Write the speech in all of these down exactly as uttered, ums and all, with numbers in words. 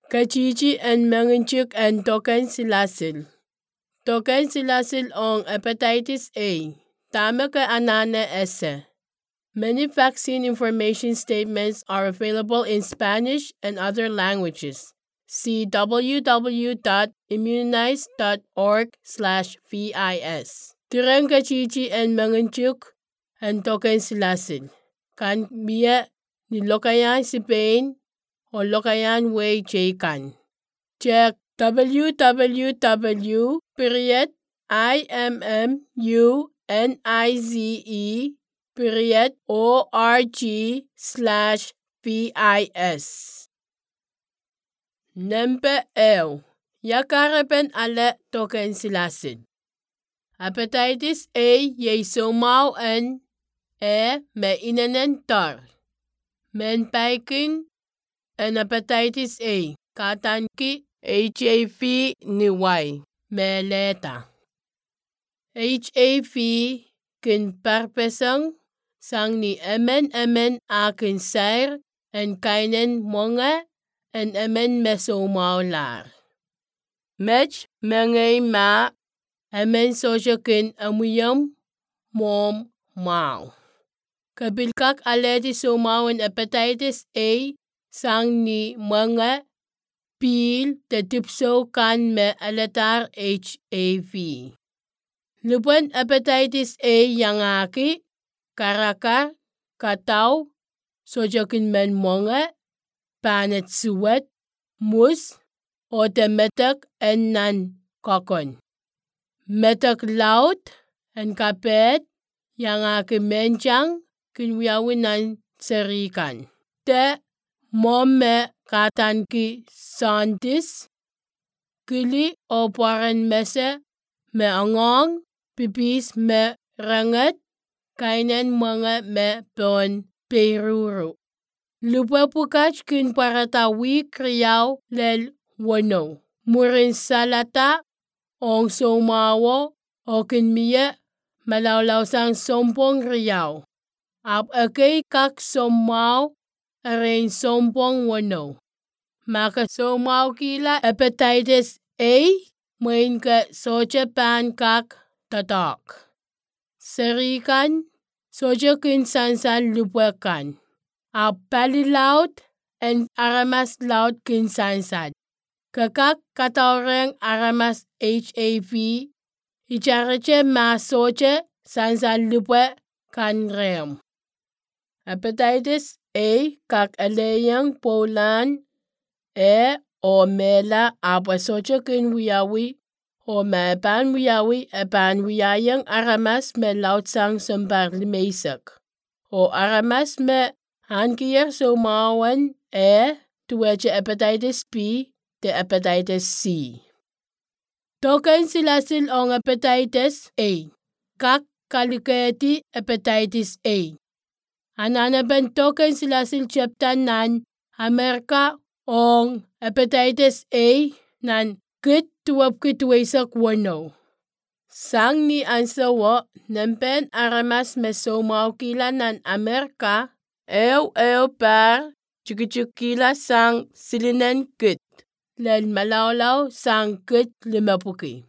Kajiji and Mengenchuk and Token Silasil. Token Silasil on hepatitis A. Tamaka Anana Esse. Many vaccine information statements are available in Spanish and other languages. See w w w dot immunize dot org slash V I S. Tirang Kajiji and Mengenchuk and Token Silasil. Kan biya ni Lokayan Spain o Lokayan Way Jakan. Check w w w period immunize period org slash vis. Number L. Yakarapen ale Token Silasil. Hepatitis A ye somau en e me inanen tar. Men paikin en hepatitis A. Katanki H I V ni Y. Me leta. H I V kin parpesang sang ni emen emen akin sair en kainen monga en emen mesomau lar. Mech mengay ma emen soja kin amuyam mom mau. Kabilkak aleti somau en hepatitis A sang ni monga pil te tipso kan me aletar H I V. Lupan hepatitis A yangaki, karakar, katau, sojokin men monga, panet suwet, mus, o te metak en nan kokon. Metak laut en kapet, yangaki menjang, kinwiawinan serikan. Te momme katanki santis, kili o paren mese, me angong, pipis me rangat, kainen mga me pon peruru. Lupa pukach kin paratawi kriyaw lel wano. Murin salata ong somawo o kin miya malawlaw sang sompong riyaw. Ap akay kak somaw arin sompong wano. Maka somaw kila hepatitis A, main ka soja pan kak tatak. Serikan, soja kin sansan lupakan. Ap pali laut en aramas laut kin sansan. Kakak katoreng aramas H I V, icarace ma soja sansan lupa kan rem. Hepatitis A kak aleyang polan e o mela apa soja kin wiyawi o me pan wiyawi e pan wiyayang aramas me laut sang sembar limesak. O aramas me hankier somawan e tuweche hepatitis B te hepatitis C. Token silasil ong hepatitis A. Kak kaliketi hepatitis A. Ananaban token silasil cheptan nan Amerika ong hepatitis A nan kit tuwap kitwaisak wano. Sang ni ansawa nempen aramas mesomaw kila nan Amerika ew ew par chukikila sang silinen kit lel malawlaw sang kit limapuki.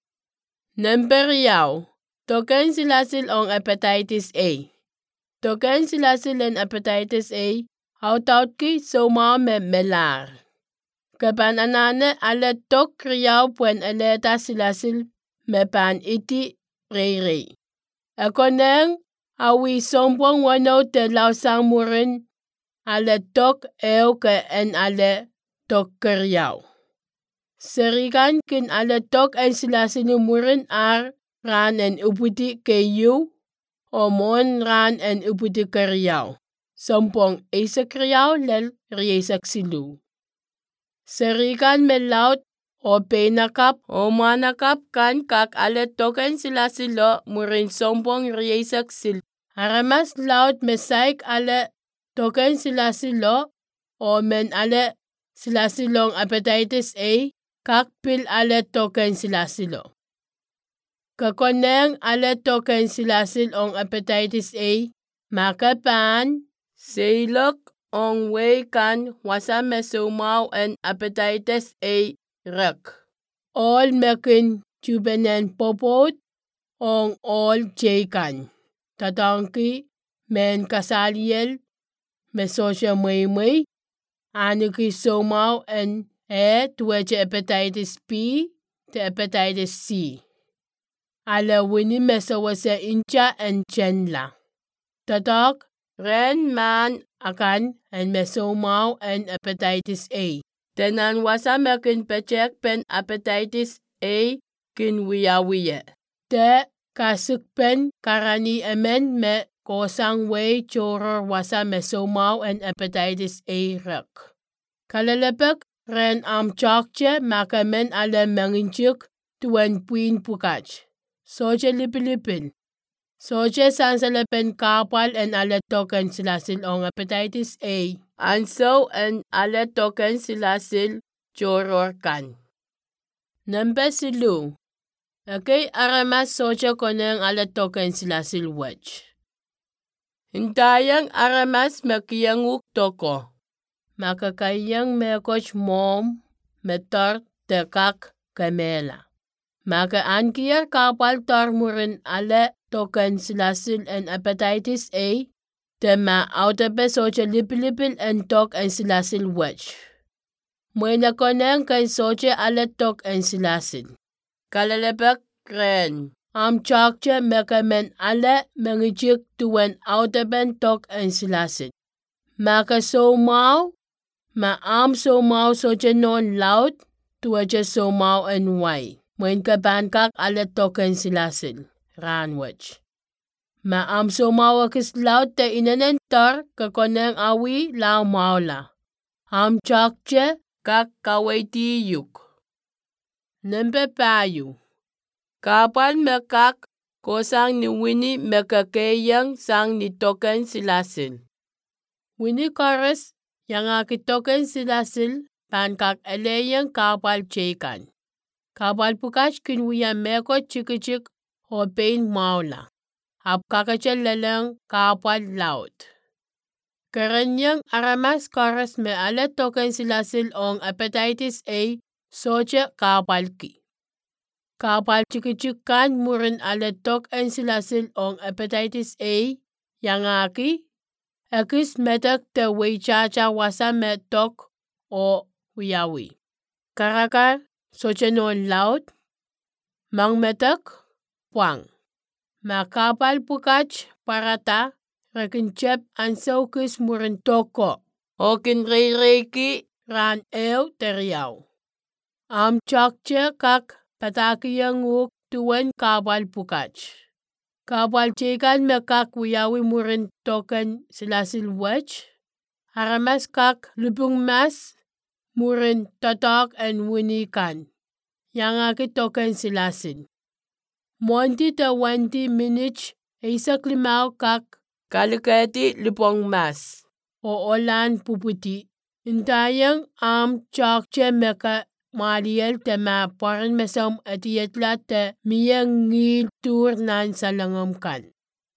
Nemper yaw token silasil ong hepatitis A. Token silasil en hepatitis A hautaut ki somaw me melar. Kapan anane ale tok kriyaw puen eleta silasil me pan iti rei rei. Ekoneng awi sompong wano te law sang murin ale tok ew ke en ale tok kriyaw. Serikan kin ale tok en silasil murin ar ran en uputi ke yu o mon ran en uputi kriyaw. Sompong isa kriyaw lel riesak silu. Serikan me laut o penakap o manakap kan kak ale token sila silo murin sompong riesak sil. Aramas laut mesaik ale token sila silo o men ale sila silong hepatitis A kak pil ale token sila silo. Kakoneng ale token sila silong hepatitis A makapan seilok on way kan wasa mesomau en hepatitis A rek. All mekin jubenen popot on all jekan. Tatanki men kasaliel mesosha mui mui. Aniki somau en E tuweche hepatitis B te hepatitis C. Ala wini mesawase incha en chenla. Tatak ren man akan en mesomau en hepatitis A. Tenan wasa mekin pechek pen hepatitis A kin wiyawiye. Te kasuk pen karani emen me kosang way choror wasa mesomau en hepatitis A rek. Kalalepek ren am chakche makamen ale menginchuk tuen puin pukach. Soche lipilipin. Soche sansalepen kapal en ale token silasil on hepatitis A. And so en ale token silasil choror kan. Number silu. Okay, aramas soche koneng ale token silasil wech. Hintayang aramas makiyanguk toko. Makakayang mekoch mom metar tekak kamela. Maka ankier kapal tarmurin ale token silasil en hepatitis A. Tema autape soche lipilipil en tok en silasil wech. Mwena koneng kan soche ale tok en silasil. Kalalepek ren. Am chakche mekamen ale mengichik tuen autapen tok en silasil. Maka so mau. Ma am so mau soche non laut tuwache so mau en wai. Mwen ka bankak ale token silasil. Ranwech. Ma am so mau akis laut te inanen tar kakoneng awi lau maula. Am chakche kak kawaiti yuk. Nempe payu. Kapal mekak kosang ni wini mekakeyang sang ni token silasil. Wini kores yang aki token silasil pankak eleyang kapal chekan. Kapal pukach kinwiya meko chikichik o pain maula. Ap kakachel leleng kapal laut. Kerenyang aramas kores me ale token silasil on hepatitis A soche kapal ki. Kapal chikichik kan murin ale token silasil on hepatitis A yang aki. Ekis metek te weichacha wasa metok o wiyawi. Karakar soche non laut. Mang metek puang. Makapal pukach parata rekinchep ansaukis murin toko. Okin reiki ran ew teriaw. Am chakche kak patakiyang uk tuen kapal pukach. Kapal chekan mekak wiyawi murin token silasil wech. Aramas kak lupung mas murin tatak en winikan. Yang aki token silasil. Monti te wanti minich isak limau kak kalikati lupong mas. O olan puputi. Intayang am chakche meka Mariel te ma paran mesam atiyatla te miyang ngil tur nan salangam kan.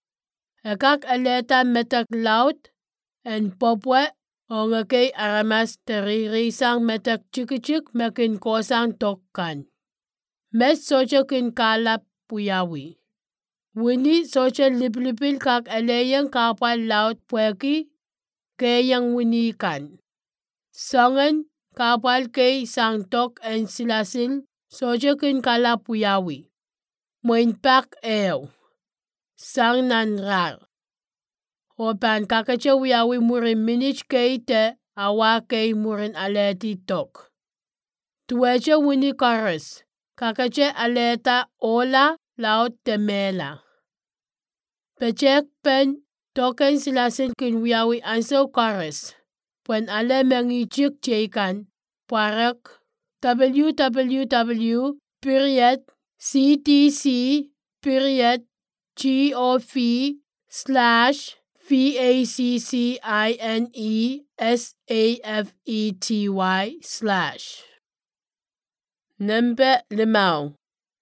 Ekak aleta metak laut en popwe ongake aramas teririsang metak chikichik mekin kosang tokkan. Mes soche kin kalap puyawi. Wini soche liplipil kak aleyang kapal laut pweki kayang wini kan. Sangan kapal kay sang tok en silasil soche kin kalap puyawi. Moinpak ew. Sang nan rar. Opan kakache wiyawi murin minich kay te awa kay murin aleti tok. Tuweche wini kores. Kakache aleta ola laut temela. Pechek pen token silasil kin wiyawi anso kores. Pwen ale mengichik chekan. Parak www period ctc period gov slash vaccine slash. Number limau.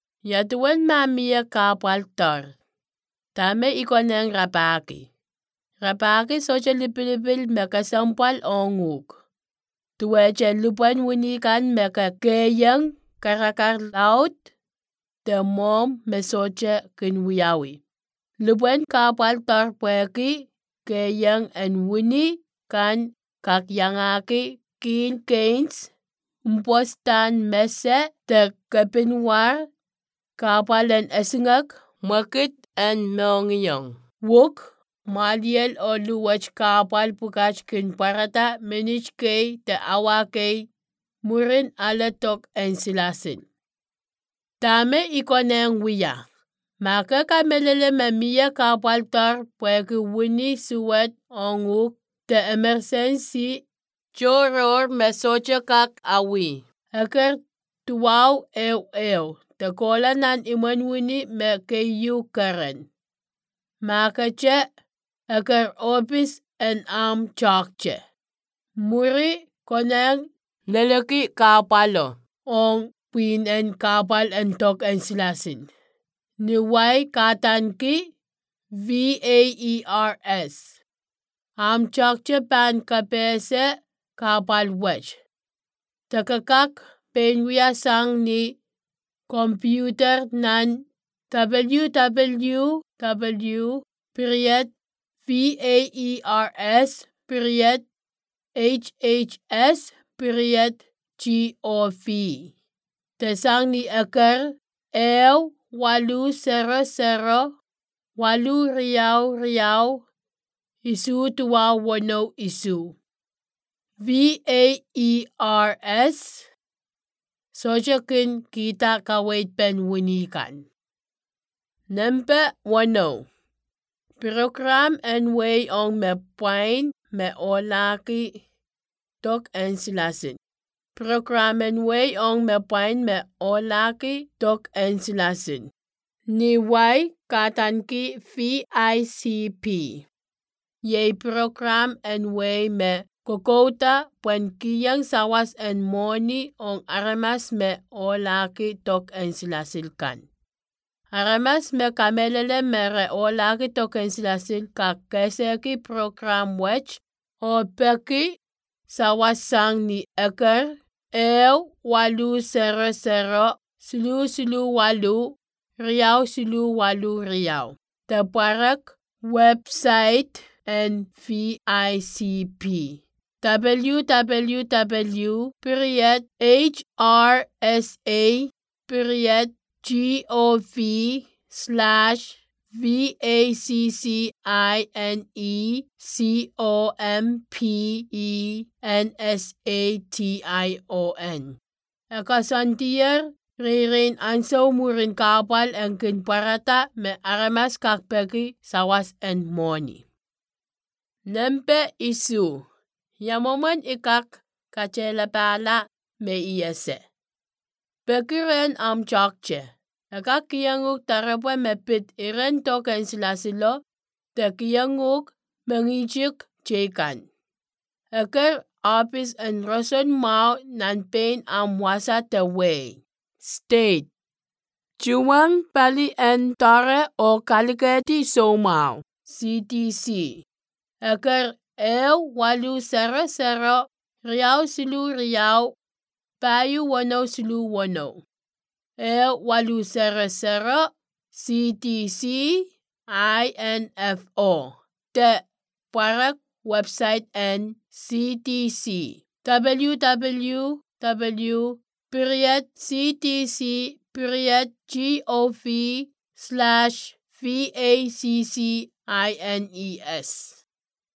Yatuan mamia kapal tar. Tame ikoneng rapaki. Rapaki socha lipilipil meka sampal onguk. Tuweche lupan wunikan meka keyang karakar laut. The mom mesocha kinwiyawi. Lupan kapal tarpweki keyang and wuni kan kakyangaki kin kains. Mpostan mese te kapinwar kapal and esingak makit and meongiyong. Wuk maliel oluwach kapal pukach kin parata minich kay te awake murin alatok and silasin. Tame ikoneng wiya. Maka kamelele memia kapal tar pweki wini suwet onguk te emergency joror mesocha kak awi. Eker tuwaw ew ew. Te kola nan iman wini me keyu karen. Maka che eker office and arm chakche. Muri koneng leleki kapalo. Ong pin and kapal and tok and silasin. Niwai katanki V A E R S. Am chakche pan kapese kapal wech. Takakak penwia sang ni computer nan www period V A E R S period H H S period G O V. Tesang ni eker ew walu zero zero walu riau riau isu tuwa wano isu. V A E R S sojakin kita kawait pen winikan. Nempe wano. Program and way on me pain me olaki tok and silasin. Program and way on me pain me olaki tok and silasin. Niwai katanki V I C P. Ye program and way me kokota pwen kiyang sawas and moni on aramas me olaki tok and silasil kan. Aramas me kamelele mere olaki tok and silasil ka keseki program wech o peki sawas sang ni eker ew walu zero zero sulu sulu walu riau sulu walu riau. The parak website and V I C P. www period hrsa period gov slash V A C C I N E C O M P E N S A T I O N. Ekasantier ririn anso murin kapal ang kinparata me aramas kakpeki sawas and moni. Nempe isu. Yamoman ikak kachela pala me iese. Pekiren am chakche. Eka kiyanguk tarapwe me pit iren token silasilo te kiyanguk mengichik chekan. Eker office and roson mau nan pain am wasa te way. State. Chuang pali en tare o kaliketi so mau. C T C. Eker ew walu zero zero riau silu riau payu wano silu wano. Ew walu zero zero C T C I N F O. The parak website and C T C. www period C T C period gov slash V A C C I N E S.